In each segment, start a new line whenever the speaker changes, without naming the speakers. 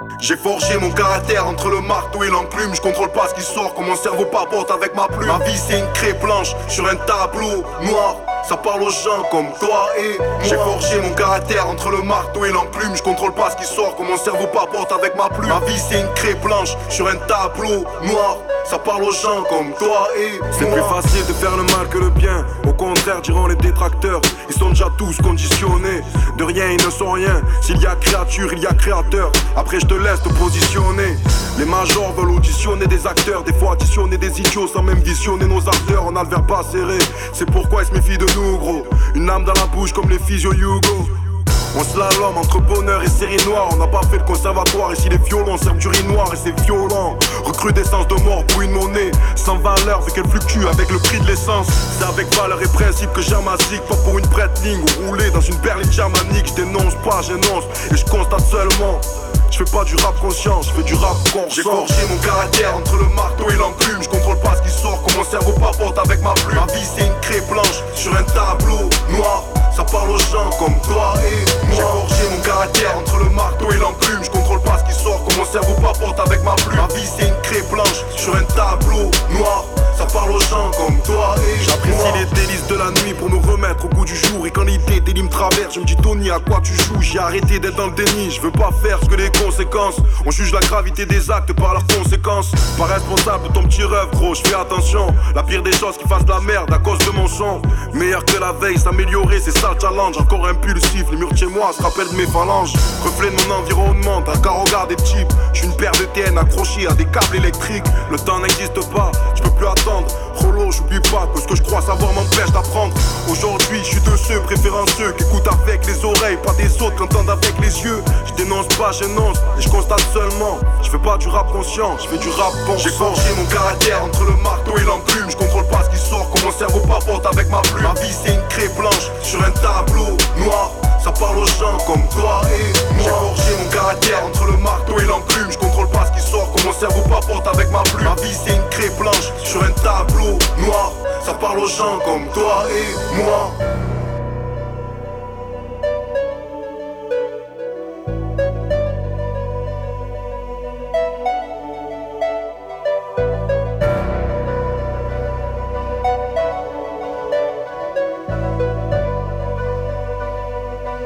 J'ai forgé mon caractère entre le marteau et l'enclume. Je contrôle pas ce qui sort, comme mon cerveau papote avec ma plume. Ma vie c'est une craie blanche sur un tableau noir. Ça parle aux gens comme toi et moi. J'ai forgé mon caractère entre le marteau et l'enclume. Je contrôle pas ce qui sort, comme mon cerveau papote avec ma plume. Ma vie c'est une craie blanche sur un tableau noir. Ça parle aux gens comme toi et moi.
C'est plus facile de faire le mal que le bien. Au contraire diront les détracteurs. Ils sont déjà tous conditionnés. De rien ils ne sont rien. S'il y a créature, il y a créateur. Après je te laisse te positionner. Les majors veulent auditionner des acteurs. Des fois additionner des idiots sans même visionner nos ardeurs. On a le verre pas serré. C'est pourquoi ils se méfient de nous gros. Une lame dans la bouche comme les physio Hugo. On slalom entre bonheur et série noire. On n'a pas fait le conservatoire. Ici les violons servent du riz noir et c'est violent. Recrudescence de mort pour une monnaie sans valeur vu qu'elle fluctue avec le prix de l'essence. C'est avec valeur et principe que j'amassique. Pas pour une prête ligne ou rouler dans une berline germanique. Je dénonce pas, j'énonce et je constate seulement. Je fais pas du rap conscient, je fais du rap conscient.
J'ai forgé mon caractère entre le marteau et l'enclume. Je contrôle pas ce qui sort, comme mon cerveau papote avec ma plume. Ma vie c'est une craie blanche sur un tableau noir. Ça parle aux gens comme toi et moi. J'ai forgé mon caractère entre le marteau et l'enclume. Je contrôle pas ce qui sort, comme mon cerveau papote avec ma plume. Ma vie c'est une craie blanche sur un tableau noir. Ça parle aux gens comme toi et
j'apprécie
moi.
les délices de la nuit pour me remettre au goût du jour. Et quand l'idée des lignes traverse, je me dis Tony à quoi tu joues. J'ai arrêté d'être dans le déni, je veux pas faire ce que les conséquences. On juge la gravité des actes par leurs conséquences. Pas responsable de ton petit rêve gros, je fais attention. La pire des choses qui fassent de la merde à cause de mon son. Meilleur que la veille, s'améliorer c'est ça le challenge. Encore impulsif, les murs de chez moi se rappellent de mes phalanges. Reflet de mon environnement, t'as qu'à regarder des types. J'suis une paire de TN accrochée à des câbles électriques. Le temps n'existe pas, je peux plus attendre. Rolo, j'oublie pas que ce que je crois savoir m'empêche d'apprendre. Aujourd'hui, je suis de ceux préférant ceux qui écoutent avec les oreilles, pas des autres qui entendent avec les yeux. Je dénonce pas, j'énonce et je constate seulement. Je fais pas du rap conscient, je fais du rap bon.
J'ai forgé mon caractère entre le marteau et l'enclume. Je contrôle pas ce qui sort, comme mon cerveau papote avec ma plume. Ma vie c'est une craie blanche sur un tableau noir. Ça parle aux gens comme toi et moi. J'ai forgé mon caractère entre le marteau et l'enclume. Je contrôle pas ce qui sort, comme mon cerveau papote avec ma plume. Ma vie c'est une craie blanche sur un tableau noir. Ça parle aux gens comme toi et moi.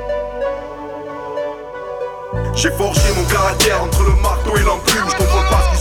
J'ai forgé mon caractère entre le marteau et l'enclume. Je contrôle pas ce